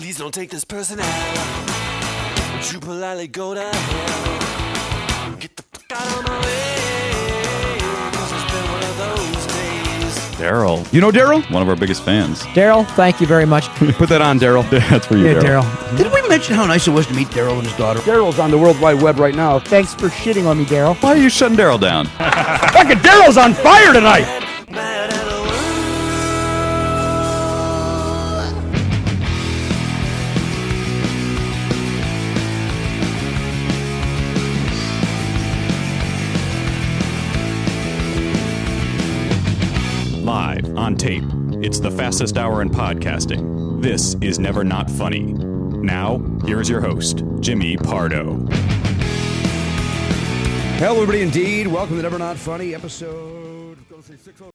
Please don't take this person out. Would you politely go to hell? Get the fuck out of my way, 'cause it's been one of those days. Daryl. You know Daryl? One of our biggest fans. Daryl, thank you very much. Put that on, Daryl. That's for you, Yeah, Daryl. Daryl. Did we mention how nice it was to meet Daryl and his daughter? Daryl's on the World Wide Web right now. Thanks for shitting on me, Daryl. Why are you shutting Daryl down? Fucking Daryl's on fire tonight! Mad at the world. Live, on tape, it's the fastest hour in podcasting. This is Never Not Funny. Now, here's your host, Jimmy Pardo. Hello, everybody, indeed. Welcome to Never Not Funny, episode...